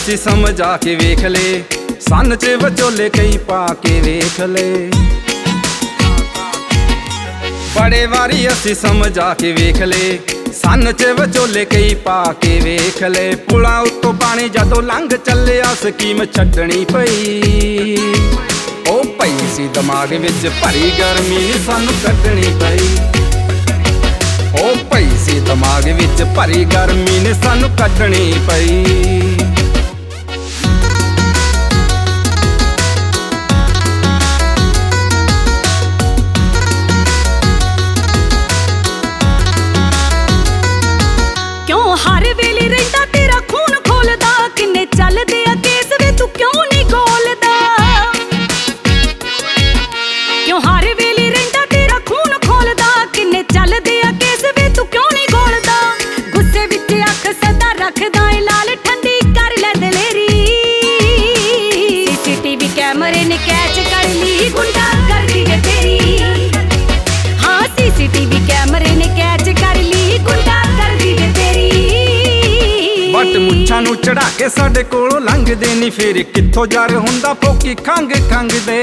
ਅਸੀਂ ਸਮਝਾ ਕੇ ਵੇਖ ਲੇ, ਸੰਨ 'ਚ ਵਿਚੋਲੇ ਕਈ ਪਾ ਕੇ ਵੇਖ ਲੇ। ਬੜੇ ਵਾਰੀ ਅਸੀਂ ਸਮਝਾ ਕੇ ਵੇਖ ਲੇ, ਸੰਨ 'ਚ ਵਿਚੋਲੇ ਕਈ ਪਾ ਕੇ ਵੇਖ ਲੇ। ਪੁਲਾਂ ਉੱਤੋਂ ਪਾਣੀ ਜਦੋਂ ਲੰਘ ਚੱਲਿਆ ਸਕੀਮ ਛੱਡਣੀ ਪਈ। ਉਹ ਪਈ ਸੀ ਦਿਮਾਗ ਵਿੱਚ ਭਰੀ ਗਰਮੀ ਸਾਨੂੰ ਕੱਢਣੀ ਪਈ। ਉਹ ਪਈ ਸੀ ਦਿਮਾਗ ਵਿੱਚ ਭਰੀ ਗਰਮੀ ਨੇ ਸਾਨੂੰ ਕੱਢਣੀ ਪਈ। ਕਿਉਂ ਹਰ ਵੇਲੇ ਰਹਿੰਦਾ ਤੇਰਾ ਖੂਨ ਖੋਲਦਾ, ਕਿੰਨੇ ਚੱਲਦੇ ਆ ਕੇਸ ਵੇ ਤੂੰ ਕਿਉਂ ਨਹੀਂ ਗੋਲਦਾ। ਕਿਉਂ ਹਰ ਵੇਲੇ ਰਹਿੰਦਾ ਤੇਰਾ ਖੂਨ ਖੋਲਦਾ, ਕਿੰਨੇ ਚੱਲਦੇ ਆ ਕੇਸ ਵੇ ਤੂੰ ਕਿਉਂ ਨਹੀਂ ਗੋਲਦਾ। ਗੁੱਸੇ ਵਿੱਚ ਅੱਖ ਸਦਾ ਰੱਖਦਾ ਏ ਲਾਲ ਠੰਡੀ ਕਰ ਲੈ ਦਲੇਰੀ। ਸੀਸੀਟੀਵੀ ਕੈਮਰੇ ਨੇ ਕੈਚ ਕਰ ਲਈ ਗੁੰਡਾ ਕਰਦੀ ਵੇ ਤੇਰੀ। ਹਾਂ ਸੀਸੀਟੀਵੀ ਕੈਮਰੇ ਨੇ ਕੈਚ ਕਰ ਲਈ ਗੁੰਡਾ ਕਰਦੀ ਵੇ ਤੇਰੀ। ਵੱਟ ਮੁੱਛਾਂ ਨੂੰ ਚੜਾ ਕੇ ਸਾਡੇ ਕੋਲੋਂ ਲੰਘਦੇ ਨੀ, ਫੇਰ ਕਿੱਥੋਂ ਜਰ ਹੁੰਦਾ ਫੋਕੀ ਖੰਗ ਖੰਗ ਦੇ।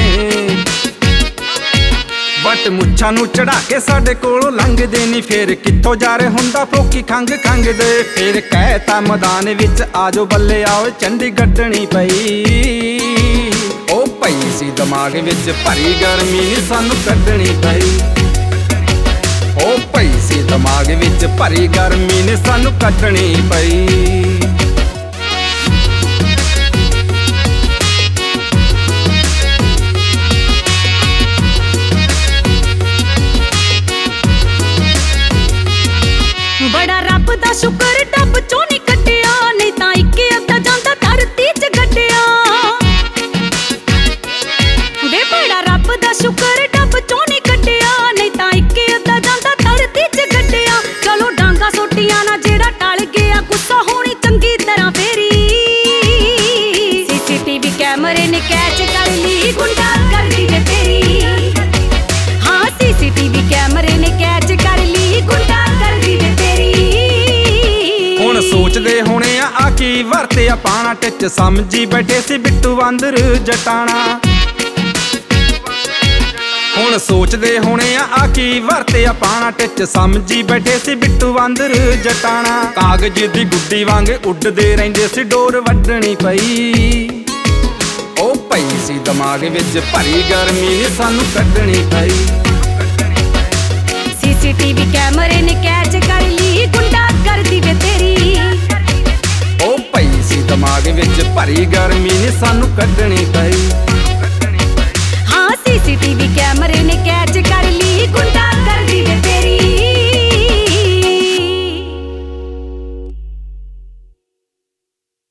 ਵੱਟ ਮੁੱਛਾਂ ਨੂੰ ਚੜਾ ਕੇ ਸਾਡੇ ਕੋਲੋਂ ਲੰਘਦੇ ਨੀ, ਫੇਰ ਕਿੱਥੋਂ ਜਰ ਹੁੰਦਾ ਫੋਕੀ ਖੰਗ ਖੰਗ ਦੇ। ਫੇਰ ਕਹਿਤਾ ਮੈਦਾਨ ਵਿੱਚ ਆਜੋ ਬੱਲੇ ਆਓ ਚੰਡੀ ਗੱਡਣੀ ਪਈ। ਉਹ ਪਈ ਸੀ ਦਿਮਾਗ ਵਿੱਚ ਭਰੀ ਗਰਮੀ ਸਾਨੂੰ ਕੱਢਣੀ ਪਈ। ਉਹ ਪਈ ਸੀ ਦਿਮਾਗ ਵਿੱਚ ਭਰੀ ਗਰਮੀ ਨੇ ਸਾਨੂੰ ਕੱਢਣੀ ਪਈ। ਬੜਾ ਰੱਬ ਦਾ ਸ਼ੁਕਰ ਡੱਬ ਚੋਂ ਨਹੀਂ ਕੱਢਿਆ, ਨਹੀਂ ਤਾਂ ਇੱਕ ਅੱਧਾ ਜਾਂਦਾ ਧਰਤੀ 'ਚ ਗੱਡਿਆ। ਵੇ ਬੜਾ ਰੱਬ ਦਾ ਸ਼ੁਕਰ ਡੱਬ ਚੋਂ ਨਹੀਂ ਕੱਢਿਆ, ਨਹੀਂ ਤਾਂ ਇੱਕ ਅੱਧਾ ਜਾਂਦਾ ਧਰਤੀ 'ਚ ਗੱਡਿਆ। ਚਲੋ ਡਾਂਗਾ ਸੋਟੀਆਂ ਨਾ ਜਿਹੜਾ ਟਲ ਗਿਆ, ਗੁੱਸਾ ਹੋਣੀ ਚੰਗੀ ਤਰ੍ਹਾਂ ਫੇਰੀ। ਸੀਸੀਟੀਵੀ ਕੈਮਰੇ ਨੇ ਕੈਚ ਕਰ ਲਈ ਗੁੰਡਾ ਕਰਦੀ ਵੇ ਤੇਰੀ। ਹਾਂ ਸੀਸੀਟੀਵੀ ਕੈਮਰੇ ਨੇ ਕੈਚ ਕਰ ਲਈ ਗੁੰਡਾ ਕਰਦੀ ਵੇ ਤੇਰੀ। ਹੁਣ ਸੋਚਦੇ ਹੋਣੇ ਆ ਕੀ ਵਰਤਿਆ ਪਾਣਾ, ਟਿੱਚ ਸਮਝੀ ਬੈਠੇ ਸੀ ਬਿੱਟੂ ਬਾਂਦਰ ਜਟਾਣਾ। ਹੁਣ ਸੋਚਦੇ ਹੋਣੇ ਆ ਕੀ ਵਰਤਿਆ ਪਾਣਾ, ਟਿੱਚ ਸਮਝੀ ਬੈਠੇ ਸੀ ਬਿੱਟੂ ਬਾਂਦਰ ਜਟਾਣਾ। ਕਾਗਜ਼ ਦੀ ਗੁੱਡੀ ਵਾਂਗ ਉੱਡਦੇ ਰਹਿੰਦੇ ਸੀ, ਡੋਰ ਵੱਢਣੀ ਪਈ। ਉਹ ਪਈ ਸੀ ਦਿਮਾਗ ਵਿੱਚ ਭਰੀ ਗਰਮੀ ਨੇ ਸਾਨੂੰ ਕੱਢਣੀ ਪਈ। ਸੀਸੀਟੀਵੀ ਕੈਮਰੇ ਨੇ ਕੈਚ ਕਰ ਲਈ ਗੁੰਡਾ ਕਰਦੀ ਵੇ ਤੇਰੀ। ਉਹ ਪਈ ਸੀ ਦਿਮਾਗ ਵਿੱਚ ਭਰੀ ਗਰਮੀ ਨੇ ਸਾਨੂੰ ਕੱਢਣੀ ਪਈ।